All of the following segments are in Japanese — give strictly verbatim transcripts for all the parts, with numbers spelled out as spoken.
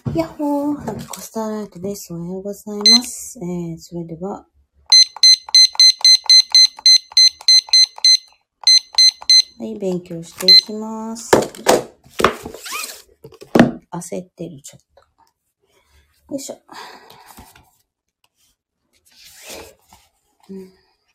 やっほー、ハキコスターライトです。おはようございます。えー、それでは、はい、勉強していきます。焦ってる、ちょっと。よいしょ。うん、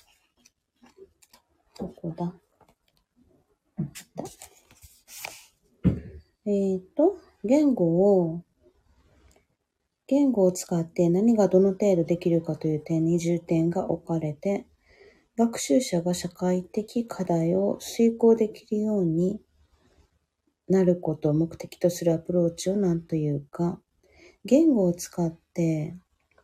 どこだだえーと、言語を、言語を使って何がどの程度できるかという点に重点が置かれて、学習者が社会的課題を遂行できるようになることを目的とするアプローチを何というか、言語を使って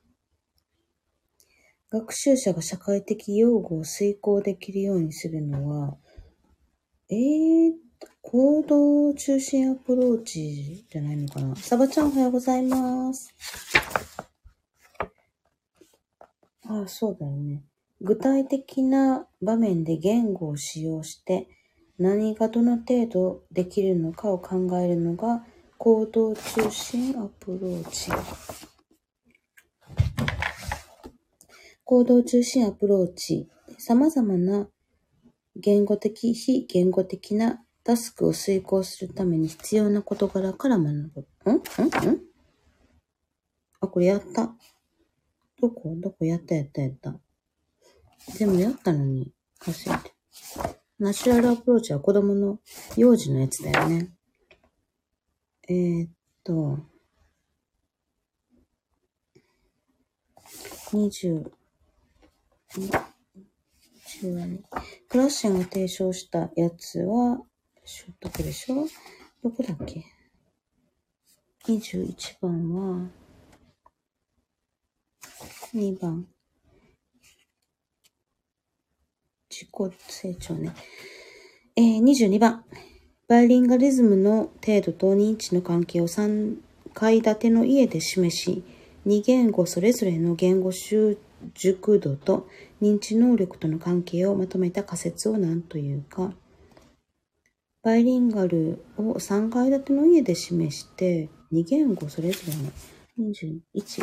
学習者が社会的用語を遂行できるようにするのは、えー、行動中心アプローチじゃないのかな。サバちゃんおはようございます。ああ、そうだよね。具体的な場面で言語を使用して何がどの程度できるのかを考えるのが行動中心アプローチ。行動中心アプローチ。様々な言語的、非言語的なタスクを遂行するために必要な事柄から学ぶ。んんんあ、これやった。どこどこやったやったやった。でもやったのに忘れて。ナチュラルアプローチは子供の幼児のやつだよね。えー、っと、にじゅう、クラッシャンが提唱したやつは、どこでしょどこだっけ ?にじゅういち 番は、にばん。自己成長ね。えー、にじゅうにばん。バイリンガリズムの程度と認知の関係をさんかい建ての家で示し、に言語それぞれの言語習熟度と認知能力との関係をまとめた仮説を何というか、バイリンガルをさんかい建ての家で示して、に言語それぞれのにじゅういち。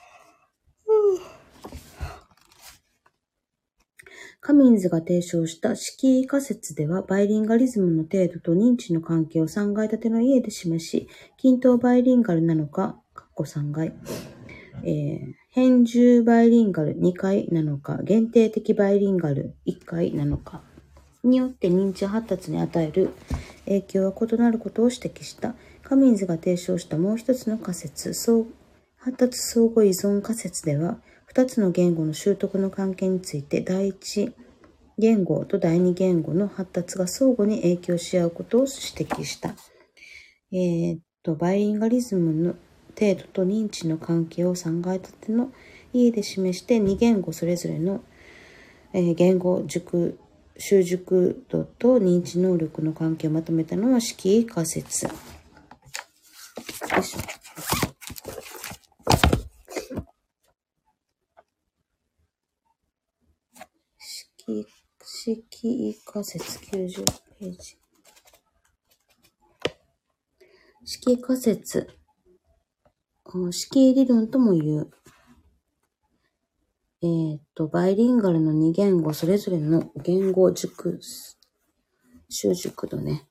カミンズが提唱した式意仮説では、バイリンガリズムの程度と認知の関係をさんかい建ての家で示し、均等バイリンガルなのか、括弧さんかい、えー、変重バイリンガルにかいなのか、限定的バイリンガルいっかいなのか、によって認知発達に与える影響は異なることを指摘した。カミンズが提唱したもう一つの仮説、発達相互依存仮説では、二つの言語の習得の関係について、第一言語と第二言語の発達が相互に影響し合うことを指摘した。えー、っと、バイリンガリズムの程度と認知の関係をさんかい建ての家で示して、に言語それぞれの、えー、言語熟習熟度と認知能力の関係をまとめたのは式意仮説。よいしょ。式、式意仮説きゅうじゅうページ。式仮説。式理論とも言う。えー、っと、バイリンガルのに言語それぞれの言語熟、習熟度ね。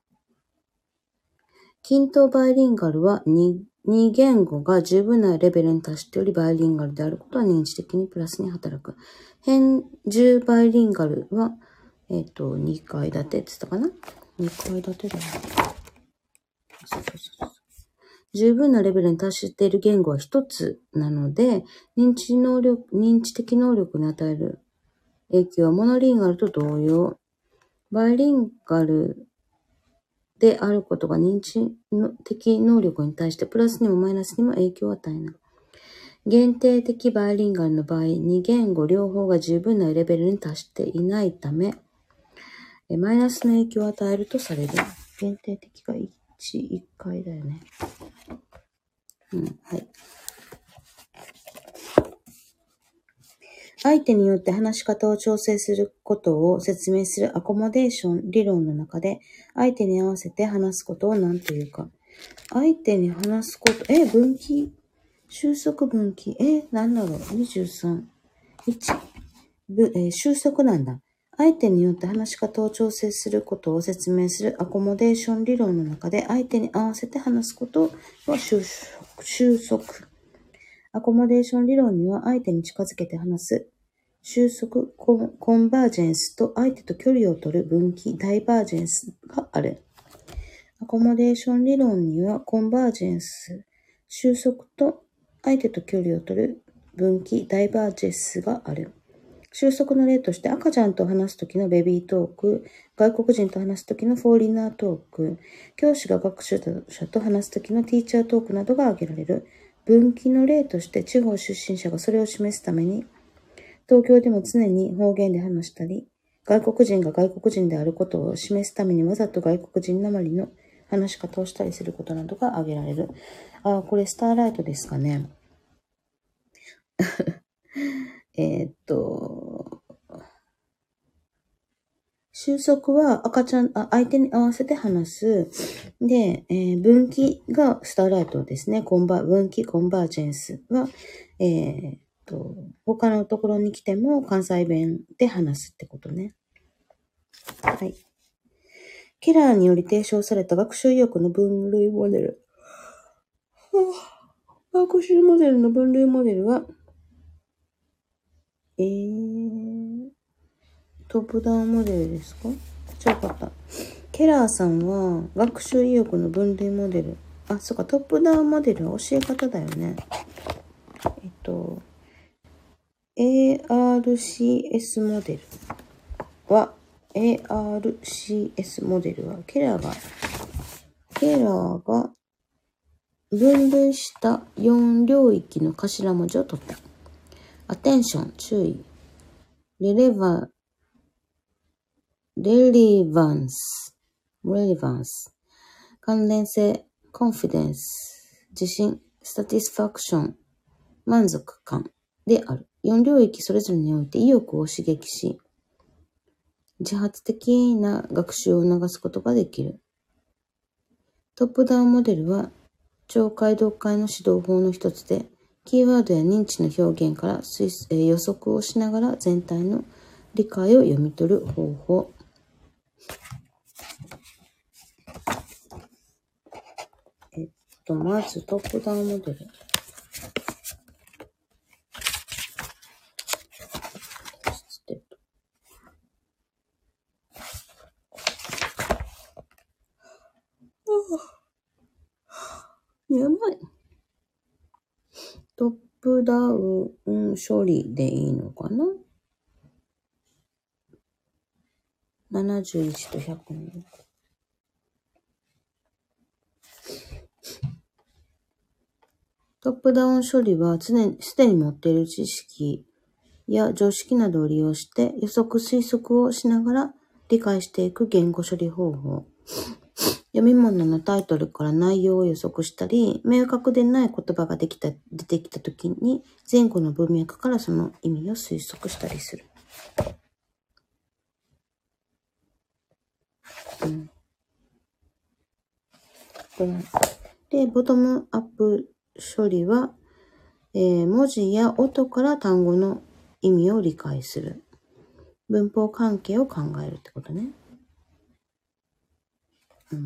均等バイリンガルは 2, 2言語が十分なレベルに達しておりバイリンガルであることは認知的にプラスに働く。変重バイリンガルは、えっと、にかい建てって言ったかな ?に 階建てだよ。そうそうそう。十分なレベルに達している言語は一つなので、認知能力、認知的能力に与える影響はモノリンガルと同様。バイリンガルであることが認知的能力に対してプラスにもマイナスにも影響を与えない。限定的バイリンガルの場合、に言語両方が十分なレベルに達していないため、マイナスの影響を与えるとされる。限定的がいち、いっかいだよね。うん、はい。相手によって話し方を調整することを説明するアコモデーション理論の中で、相手に合わせて話すことを何というか、 相手に話すこと、え、分岐収束分岐、え、なんだろう ?にじゅうさん。いち、ぶえー収束なんだ。相手によって話し方を調整することを説明するアコモデーション理論の中で、相手に合わせて話すことは収束。収束。アコモデーション理論には相手に近づけて話す。収束、コン、コンバージェンスと相手と距離を取る分岐、ダイバージェンスがある。アコモデーション理論にはコンバージェンス、収束と相手と距離を取る分岐、ダイバージェンスがある。収束の例として赤ちゃんと話すときのベビートーク、外国人と話すときのフォーリナートーク、教師が学習者と話すときのティーチャートークなどが挙げられる。分岐の例として地方出身者がそれを示すために、東京でも常に方言で話したり、外国人が外国人であることを示すためにわざと外国人なまりの話し方をしたりすることなどが挙げられる。あ、これスターライトですかね。えーっと、収束は赤ちゃん、あ相手に合わせて話す。で、えー分岐がスターライトですね。コンバ、分岐、コンバージェンスは、えーっと、他のところに来ても関西弁で話すってことね。はい。ケラーにより提唱された学習意欲の分類モデル。学習モデルの分類モデルは、えー、トップダウンモデルですか？ちょよかった。ケラーさんは学習意欲の分類モデル。あ、そうか、トップダウンモデルは教え方だよね。えっと、エーアールシーエス モデルは、エーアールシーエス モデルは、ケラーが、ケラーが分類したよん領域の頭文字を取った。アテンション、注意。レレバ、レレバンス、レレバンス。関連性、コンフィデンス、自信、サティスファクション、満足感である。よん領域それぞれにおいて意欲を刺激し、自発的な学習を促すことができる。トップダウンモデルは、聴解読解の指導法の一つで、キーワードや認知の表現から推、えー、予測をしながら全体の理解を読み取る方法。えっと、まずトップダウンモデル。やばい。トップダウン処理でいいのかな ?ななじゅういち とひゃくに。トップダウン処理は常に、すでに持っている知識や常識などを利用して予測推測をしながら理解していく言語処理方法。読み物のタイトルから内容を予測したり、明確でない言葉ができた出てきたときに前後の文脈からその意味を推測したりする。うん、で、ボトムアップ処理は、えー、文字や音から単語の意味を理解する。文法関係を考えるってことね。うん。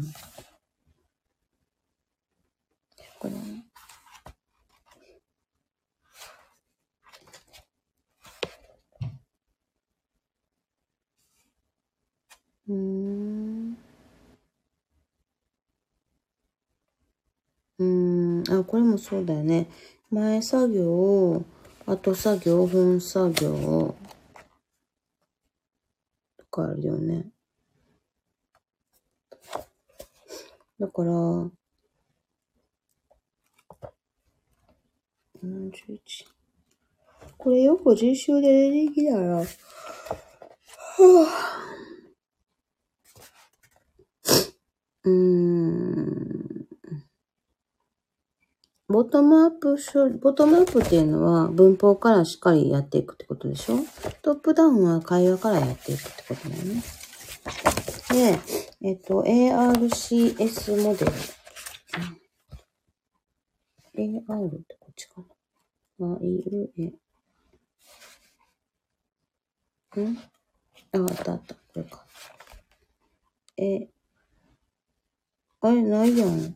これね。うーん。うーん。あ、これもそうだよね。前作業、後作業、本作業とかあるよね。だから、よんじゅういち。これよく実習で出てきたら、はぁ。うーん。ボトムアップ処理、ボトムアップっていうのは文法からしっかりやっていくってことでしょ？トップダウンは会話からやっていくってことだよね。で、えっと、エーアールシーエス モデル。 エーアール ってこっちかな。あいうえ。んあ、あったあった。これか。え、あれ、ないやん。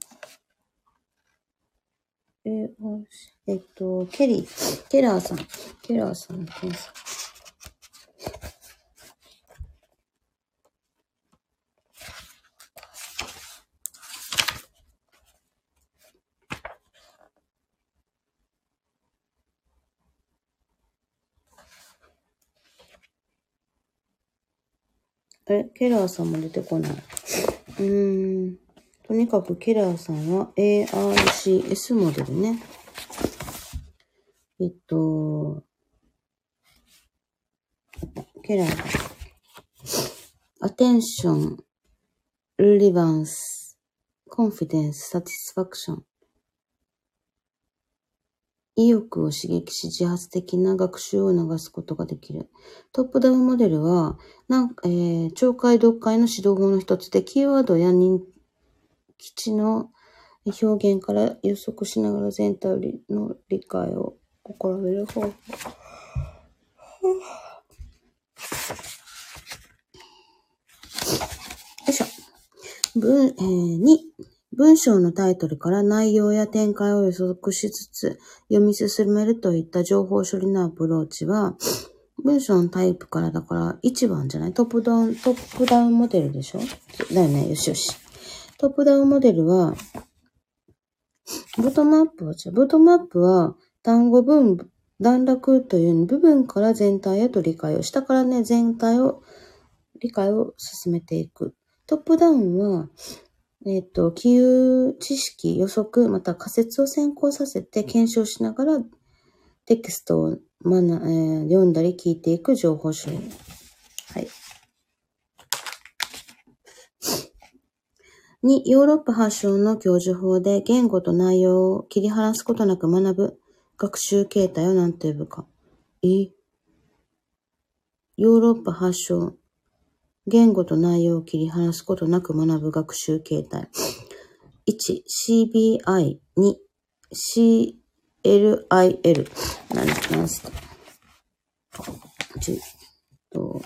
え、えっと、ケリー、ケラーさん。ケラーさんの検査。え、ケラーさんも出てこない。うーん。とにかくケラーさんは エーアールシーエス モデルね。えっと、ケラーが。Attention, Relevance, Confidence, Satisfaction。意欲を刺激し自発的な学習を促すことができる。トップダウンモデルは、なんえー、聴解読解の指導法の一つで、キーワードや認知の表現から予測しながら全体の理解を試みる方法。よいしょ。文、えー、に、文章のタイトルから内容や展開を予測しつつ読み進めるといった情報処理のアプローチは、文章のタイプからだからいちばんじゃない？トップダウン、トップダウンモデルでしょ？だよね。よしよし。トップダウンモデルは、ボトムアップは、ボトムアップは単語文、段落という部分から全体へと理解を、下からね、全体を、理解を進めていく。トップダウンは、えっと、記有知識、予測、また仮説を先行させて検証しながらテキストを学、えー、読んだり聞いていく情報処理。はい。に、ヨーロッパ発祥の教授法で言語と内容を切り離すことなく学ぶ学習形態を何と呼ぶか。えヨーロッパ発祥、言語と内容を切り離すことなく学ぶ学習形態。いち、シービーアイ。に、シーエルアイエル。何ですか？ちょっと、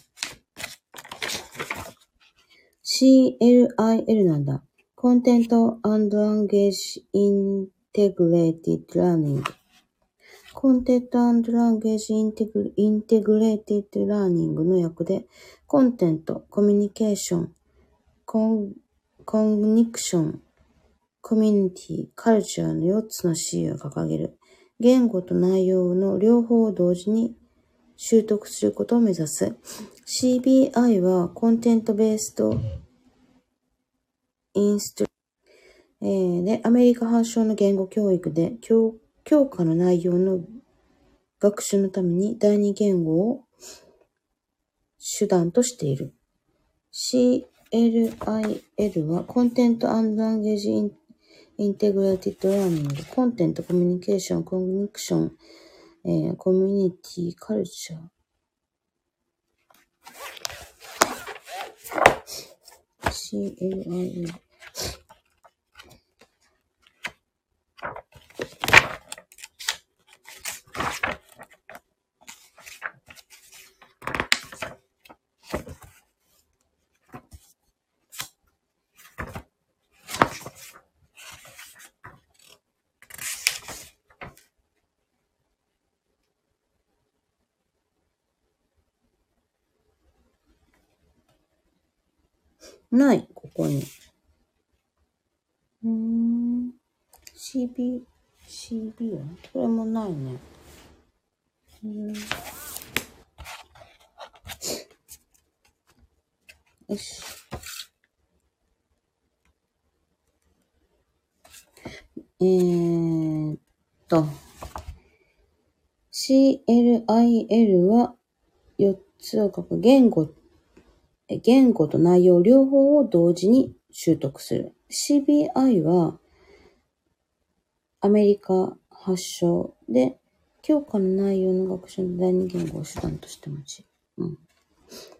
シーエルアイエル なんだ。Content and Language Integrated Learning。Content and Language Integrated Learning の訳で、コンテント、コミュニケーション、コン、コンニクション、コミュニティ、カルチャーのよっつの C を掲げる。言語と内容の両方を同時に習得することを目指す。シービーアイ はコンテントベースとインスト、えー、で、アメリカ発祥の言語教育で教、教科の内容の学習のために第二言語を手段としている。シーエルアイエル はコンテント&ランゲージインインテグレーティッドラーニング、コンテント、コミュニケーション、コミュニクション、えー、コミュニティ、カルチャー。シーエルアイエル。ない、ここに。うーん。シービー、シービー はこれもないね。うーん。よし。えーっと。シーエルアイエル はよっつを書く言語、言語と内容両方を同時に習得する。シービーアイ はアメリカ発祥で、教科の内容の学習の第二言語を手段として用いる。うん。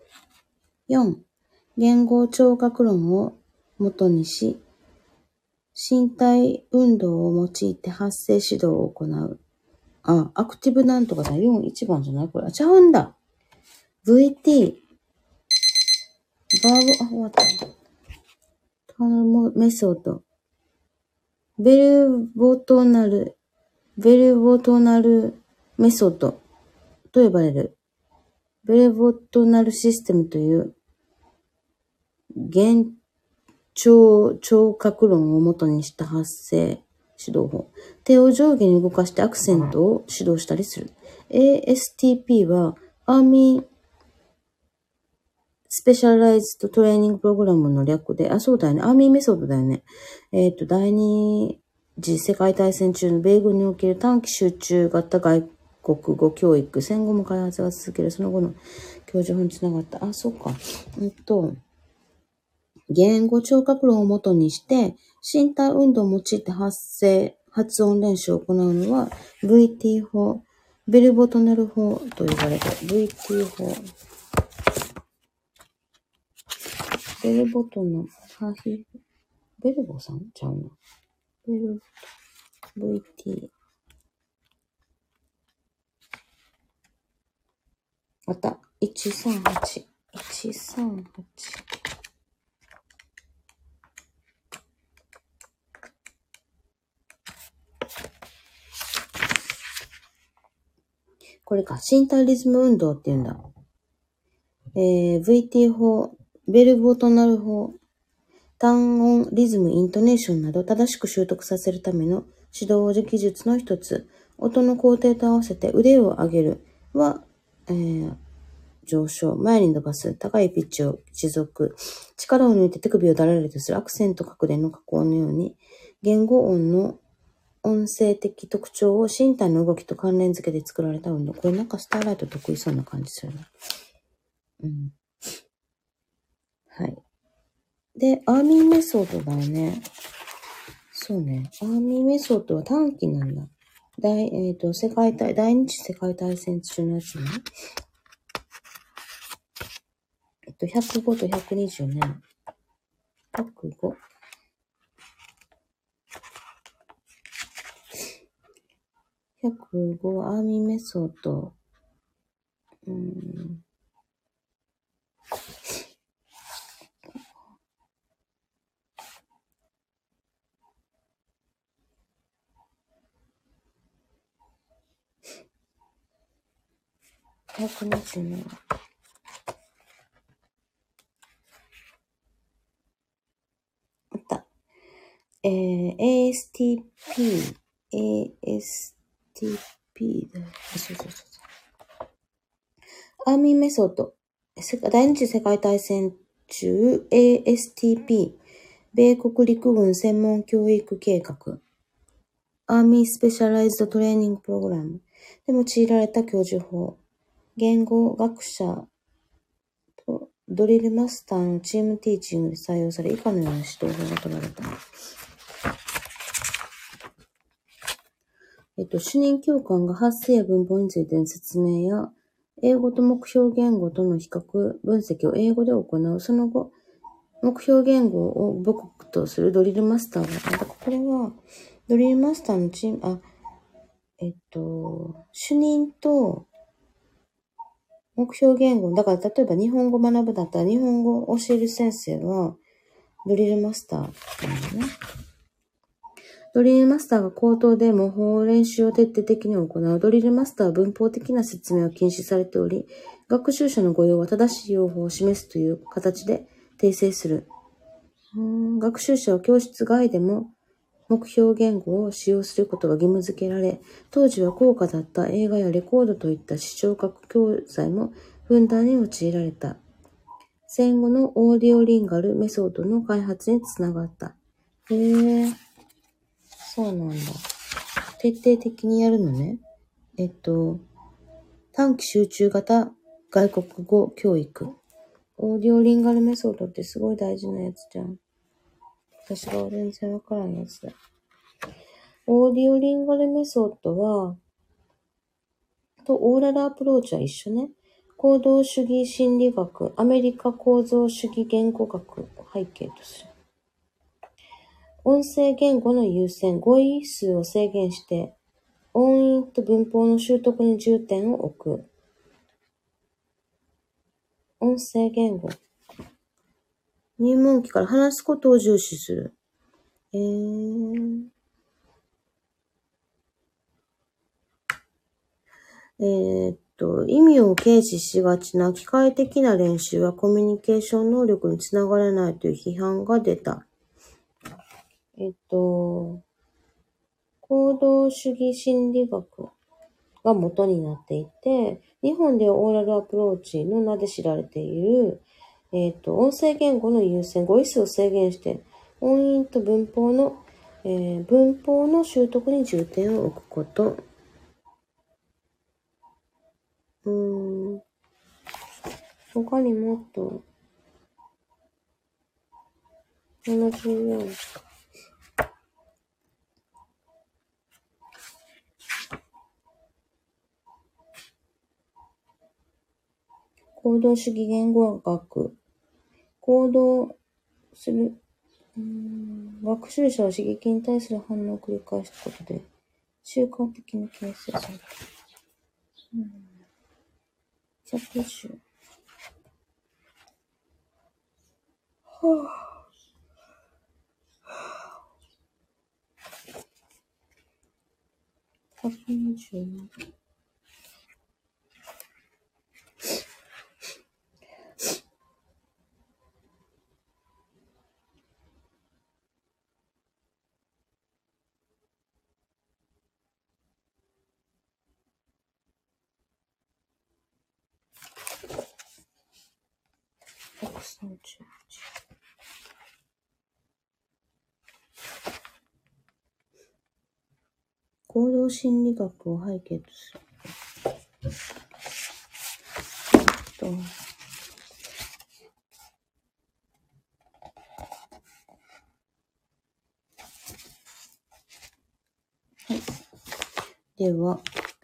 よん、言語聴覚論を元にし、 身体運動を用いて発声指導を行う。あ、アクティブなんとかだ。よん、いちばんじゃないこれ。あ、ちゃうんだ。ブイティー。バーブ、あ、終わった。ターモメソッド。ベルボトナル、ベルボトナルメソッドと呼ばれる。ベルボトナルシステムという幻聴聴覚論を元にした発声指導法。手を上下に動かしてアクセントを指導したりする。エーエスティーピー はアーミースペシャライズドトレーニングプログラムの略で、あ、そうだよね。アーミーメソッドだよね。えっと、第二次世界大戦中の米軍における短期集中型外国語教育。戦後も開発が続ける。その後の教授法につながった。あ、そうか。えっと、言語聴覚論をもとにして、身体運動を用いて発声、発音練習を行うのは ブイティー 法、ベルボトナル法と呼ばれる ブイティー 法。ベルボトナ、ハヒ、ベルボさんちゃうな。ベル、ブイティー。あった。いちさんはち。いちさんはち。これか。身体リズム運動って言うんだ。えー、ブイティー 法、ベルボトナル法、単音、リズム、イントネーションなど正しく習得させるための指導技術の一つ。音の工程と合わせて腕を上げるは、えー、上昇、前に伸ばす、高いピッチを持続、力を抜いて手首をだらりとするアクセント確伝の加工のように、言語音の音声的特徴を身体の動きと関連付けで作られた運動。これなんかスターライト得意そうな感じするな。うん。はい。で、アーミーメソッドだよね。そうね。アーミーメソッドは短期なんだ。大、えっと、世界大、第二次世界大戦中のやつね。えっと、ひゃくごとひゃくにじゅうねん。ひゃくご。ひゃくご、アーミーメソッド。うーん。ひゃくにじゅうねん。あった。えー、エーエスティーピー。エーエスティーピー だよ。そうそうそう。アーミーメソッド。第二次世界大戦中、エーエスティーピー。米国陸軍専門教育計画。アーミースペシャライズドトレーニングプログラムで用いられた教授法。言語学者とドリルマスターのチームティーチングで採用され、以下のような指導法が取られた。えっと、主任教官が発声や文法についての説明や、英語と目標言語との比較、分析を英語で行う。その後、目標言語を母国とするドリルマスターが、だからこれは、ドリルマスターのチーム、あ、えっと、主任と目標言語、だから例えば日本語学ぶだったら日本語を教える先生はドリルマスターなんだね。ドリルマスターが口頭で模倣練習を徹底的に行う。ドリルマスターは文法的な説明は禁止されており、学習者の御用は正しい用法を示すという形で訂正する。うーん、学習者は教室外でも目標言語を使用することが義務付けられ、当時は高価だった映画やレコードといった視聴覚教材もふんだんに用いられた。戦後のオーディオリンガルメソッドの開発につながった。へえ、そうなんだ。徹底的にやるのね。えっと、短期集中型外国語教育。オーディオリンガルメソッドってすごい大事なやつじゃん。私が全然わからんやつだ。オーディオリンガルメソッドは、とオーラルアプローチは一緒ね。行動主義心理学、アメリカ構造主義言語学を背景とする。 音声言語の優先、語彙数を制限して、音韻と文法の習得に重点を置く。音声言語。入門期から話すことを重視する。えー、えー、っと、意味を軽視しがちな機械的な練習はコミュニケーション能力につながらないという批判が出た。えっと、行動主義心理学が元になっていて、日本ではオーラルアプローチの名で知られている、えっと、音声言語の優先、語彙数を制限して、音韻と文法の、えー、文法の習得に重点を置くこと。うーん。他にもっと、ななじゅうよん。行動主義言語学。行動する、うーん学習者は刺激に対する反応を繰り返すことで、習慣的に形成される。うん。着手。はぁ。ひゃくにじゅうよん。ひゃくさんじゅういち。行動心理学を背景とする。とはい。では、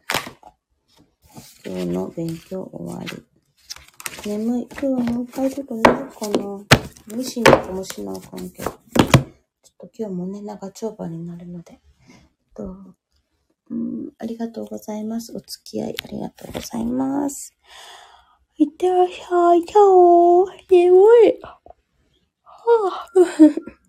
今日の勉強終わり。眠い。今日はもう一回ちょっと寝るかな。無視にかもしなあかんけど。ちょっと今日もね、長丁場になるので。とうん、ありがとうございます。お付き合いありがとうございます。いってらっしゃい。チャオ。眠い。はぁ。